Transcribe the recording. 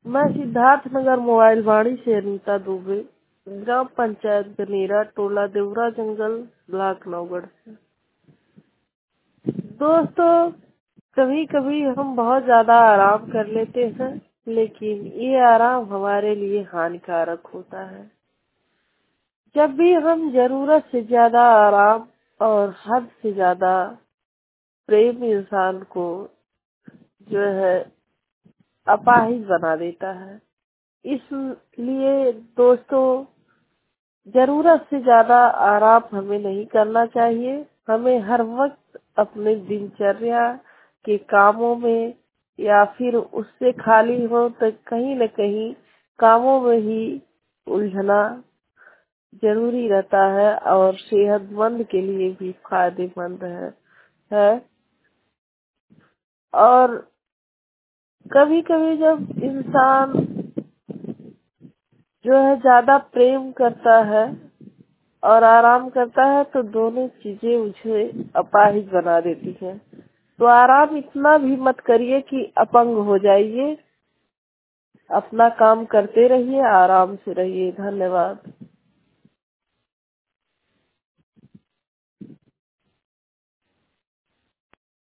मैं सिद्धार्थ नगर मोबाइल वाणी से अनीता दुबे, ग्राम पंचायत गनेरा, टोला देवरा जंगल, ब्लॉक नौगढ़ से। दोस्तों, कभी कभी हम बहुत ज्यादा आराम कर लेते हैं, लेकिन ये आराम हमारे लिए हानिकारक होता है। जब भी हम जरूरत से ज्यादा आराम और हद से ज्यादा प्रेम इंसान को जो है अपाहिज बना देता है। इसलिए दोस्तों, जरूरत से ज्यादा आराम हमें नहीं करना चाहिए। हमें हर वक्त अपने दिनचर्या के कामों में या फिर उससे खाली हो तो कहीं न कहीं कामों में ही उलझना जरूरी रहता है और सेहतमंद के लिए भी फायदेमंद है। और कभी कभी जब इंसान जो है ज्यादा प्रेम करता है और आराम करता है तो दोनों चीजें मुझे अपाहिज बना देती हैं। तो आराम इतना भी मत करिए कि अपंग हो जाइए। अपना काम करते रहिए, आराम से रहिए। धन्यवाद।